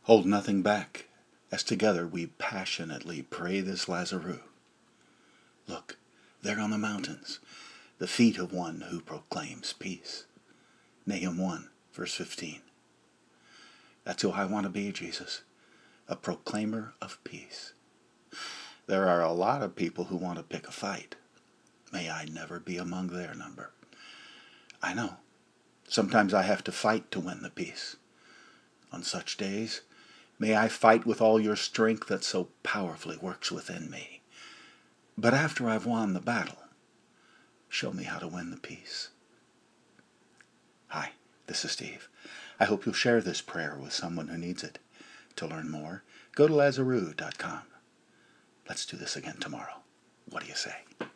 Hold nothing back, as together we passionately pray this Lazarus. Look, there on the mountains, the feet of one who proclaims peace. Nahum 1, verse 15. That's who I want to be, Jesus, a proclaimer of peace. There are a lot of people who want to pick a fight. May I never be among their number. I know. Sometimes I have to fight to win the peace. On such days, may I fight with all your strength that so powerfully works within me. But after I've won the battle, show me how to win the peace. Hi, this is Steve. I hope you'll share this prayer with someone who needs it. To learn more, go to Lazarus.com. Let's do this again tomorrow. What do you say?